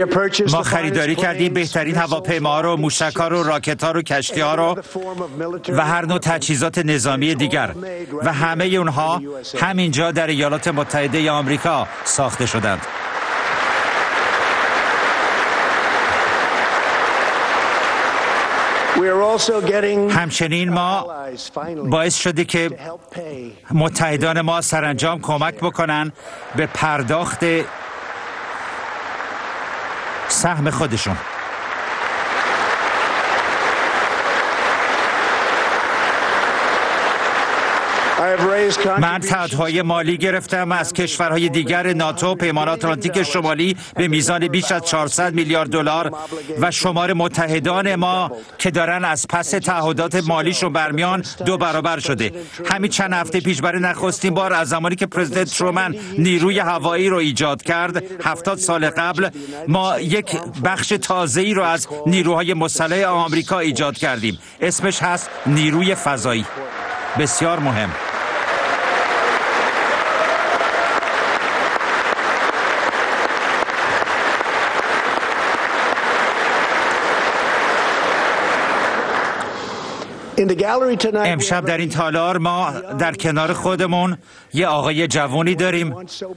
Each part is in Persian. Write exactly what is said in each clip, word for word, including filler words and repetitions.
ما خریداری کردیم بهترین هواپیماها رو، موشک‌ها رو، راکت‌ها رو، کشتی‌ها رو و هر نوع تجهیزات نظامی دیگر و همه اونها همینجا در ایالات متحده آمریکا ساخته شدند. همچنین ما باعث شده که متحدان ما سرانجام کمک بکنن به پرداخت سهم خودشون. من تعهدهای مالی گرفتم از کشورهای دیگر ناتو، پیمان آتلانتیک شمالی به میزان بیش از چهارصد میلیارد دلار و شمار متحدان ما که دارن از پس تعهدات مالیشون برمیان دو برابر شده. همین چند هفته پیش برای نخستین بار از زمانی که پرزیدنت ترومن نیروی هوایی رو ایجاد کرد هفتاد سال قبل، ما یک بخش تازه‌ای رو از نیروهای مسلح آمریکا ایجاد کردیم. اسمش هست نیروی فضایی. بسیار مهم. امشب در این تالار ما در کنار خودمون یه آقای جوانی داریم،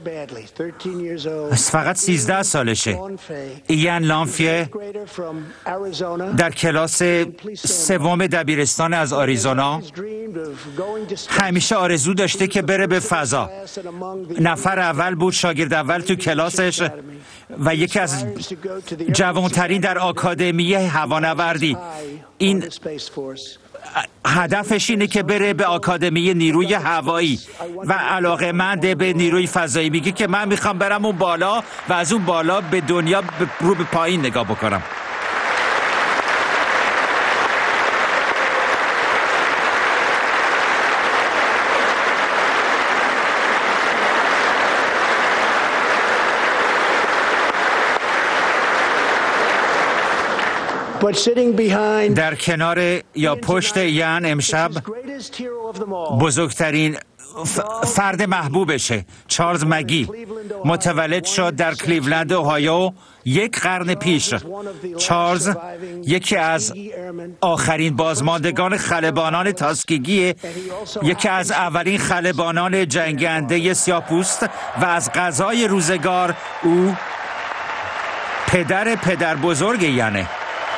فقط سیزده سالشه، ایان لانفیه، در کلاس سوم دبیرستان از آریزونا. همیشه آرزو داشته که بره به فضا. نفر اول بود، شاگرد اول تو کلاسش و یکی از جوانترین در آکادمی هوانوردی. این هدفش اینه که بره به آکادمی نیروی هوایی و علاقه‌مند به نیروی فضایی. میگه که من میخوام برم اون بالا و از اون بالا به دنیا رو به پایین نگاه بکنم. در کنار یا پشت یان امشب بزرگترین فرد محبوبشه، چارلز مگی، متولد شد در کلیولند اوهایو یک قرن پیش. چارلز یکی از آخرین بازماندگان خلبانان تاسکگی، یکی از اولین خلبانان جنگنده سیاه‌پوست و از قضای روزگار او پدر پدر بزرگ یانه.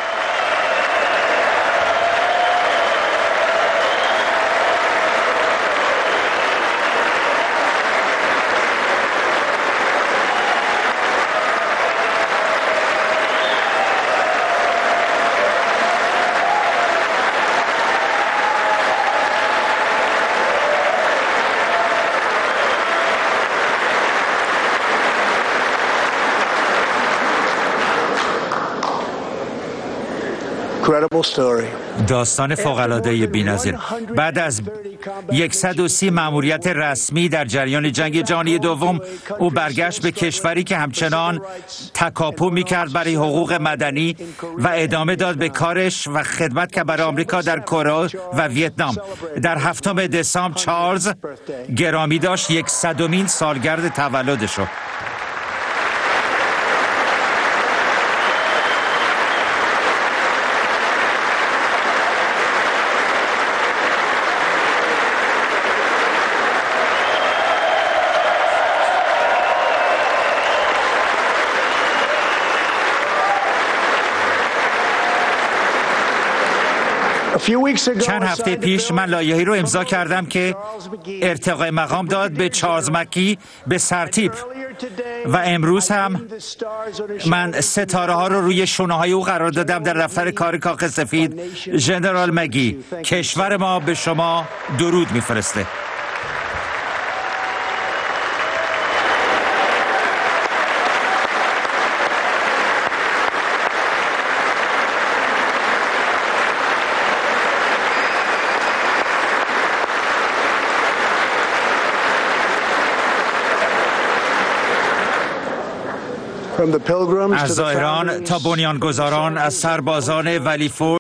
داستان فوق‌العاده بی‌نظیر. بعد از صد و سی مأموریت رسمی در جریان جنگ جهانی دوم، او برگشت به کشوری که همچنان تکاپو می‌کرد برای حقوق مدنی و ادامه داد به کارش و خدمت که برای آمریکا در کره و ویتنام. در هفتم دسامبر چارلز گرامی داشت صدمین سالگرد تولدش. چند هفته پیش من لایحه‌ای رو امضا کردم که ارتقای مقام داد به چارلز مکی به سرتیپ و امروز هم من ستاره ها رو روی شونه های او قرار دادم در دفتر کار کاخ سفید. ژنرال مکی، کشور ما به شما درود میفرسته. از زائران تا بنیانگذاران، از سربازان ولیفور